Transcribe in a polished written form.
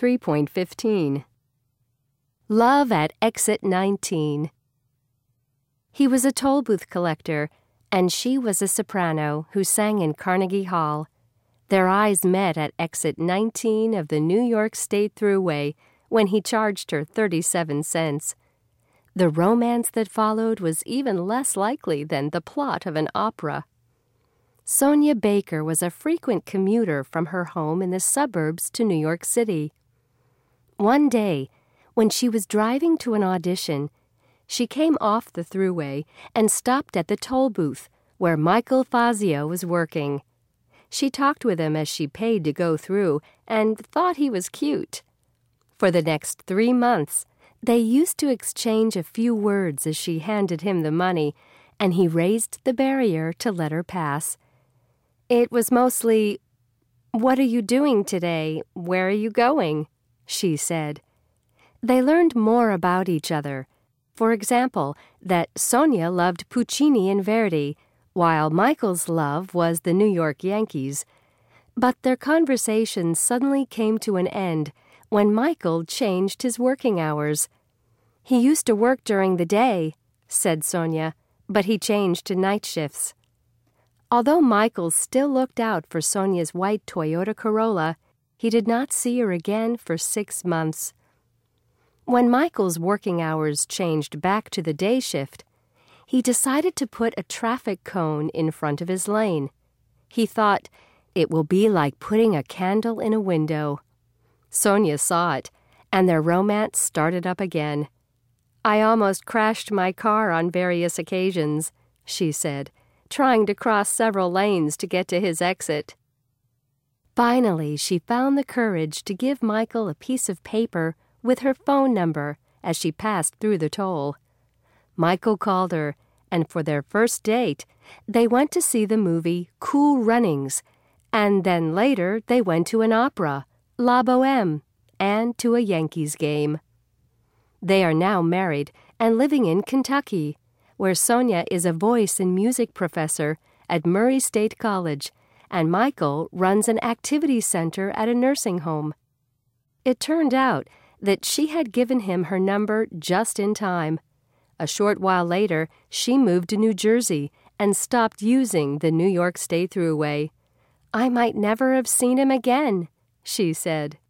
3.15. Love at Exit 19. He was a toll booth collector, and she was a soprano who sang in Carnegie Hall. Their eyes met at Exit 19 of the New York State Thruway when he charged her 37 cents. The romance that followed was even less likely than the plot of an opera. Sonia Baker was a frequent commuter from her home in the suburbs to New York City. One day, when she was driving to an audition, she came off the Thruway and stopped at the toll booth where Michael Fazio was working. She talked with him as she paid to go through and thought he was cute. For the next 3 months, they used to exchange a few words as she handed him the money, and he raised the barrier to let her pass. It was mostly, "What are you doing today? Where are you going?" she said. They learned more about each other. For example, that Sonia loved Puccini and Verdi, while Michael's love was the New York Yankees. But their conversation suddenly came to an end when Michael changed his working hours. "He used to work during the day," said Sonia, "but he changed to night shifts." Although Michael still looked out for Sonia's white Toyota Corolla, he did not see her again for 6 months. When Michael's working hours changed back to the day shift, he decided to put a traffic cone in front of his lane. He thought, "It will be like putting a candle in a window." Sonia saw it, and their romance started up again. "I almost crashed my car on various occasions," she said, trying to cross several lanes to get to his exit. Finally, she found the courage to give Michael a piece of paper with her phone number as she passed through the toll. Michael called her, and for their first date, they went to see the movie Cool Runnings, and then later they went to an opera, La Bohème, and to a Yankees game. They are now married and living in Kentucky, where Sonia is a voice and music professor at Murray State College, and Michael runs an activity center at a nursing home. It turned out that she had given him her number just in time. A short while later, she moved to New Jersey and stopped using the New York State Thruway. "I might never have seen him again," she said.